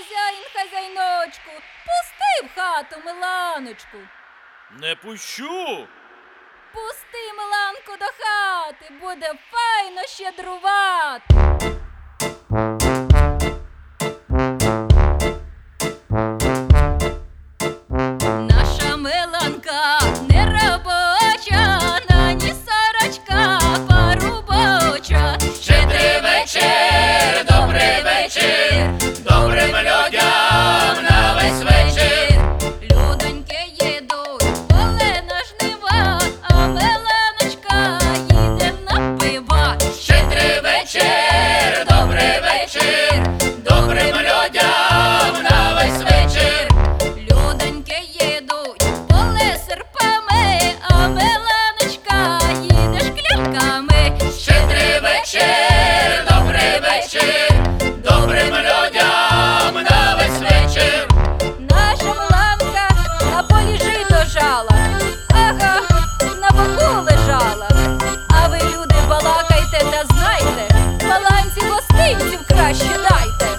хазяїн, хазяйночку, пусти в хату Миланочку. Не пущу. Пусти Миланку до хати, буде файно щедрувати. Наша Миланка не робоча, на ні сорочка порубоча. Щедрий вечір, добрий вечір, добрим людям на весь вечір. Людоньки їдуть в поле на жнива, а Миланочка їде на пива. Щедрий вечір, добрий вечір, добрим людям на весь вечір. Людоньки їдуть в поле серпами, а Миланочка їде шклянками. Щедрий вечір, добрий вечір, добрим людям на весь вечір. Наша Миланка на полі жито жала, ага, на боку лежала. А ви, люди, балакайте та знайте, Маланці гостинців краще дайте.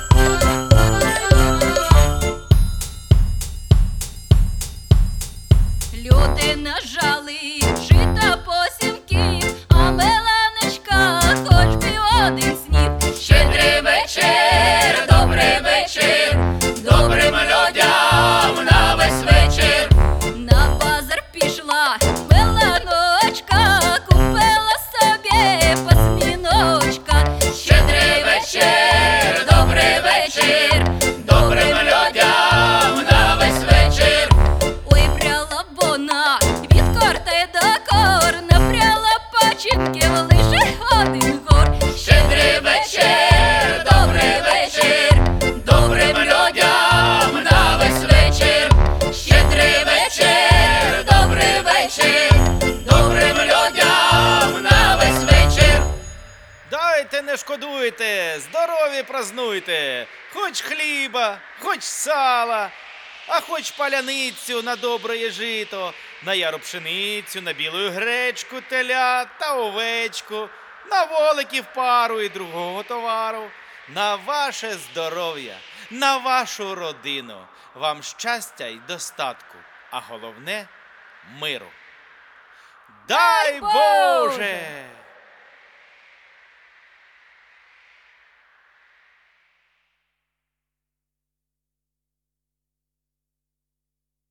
Люди нажали жита посівків, а Миланочка хоч би один снів. Щедрий вечір, добрий вечір, добрим людям на весь вечір. На базар пішла Миланочка, купила собі посміночка. Щедрий вечір, добрий вечір, добрим людям на весь вечір. Ой, пряла вона від корти до кор, напряла пачинків лише один гор. Щедрий вечір, добрий вечір, добрим людям на весь вечір. Щедрий вечір, добрий вечір, добрим людям на весь вечір. Дайте, не шкодуйте, здорові празнуйте, хоч хліба, хоч сала, а хоч паляницю на добре жито, на яру пшеницю, на білу гречку, теля та овечку, на воликів пару і другого товару, на ваше здоров'я, на вашу родину, вам щастя й достатку, а головне – миру. Дай Боже!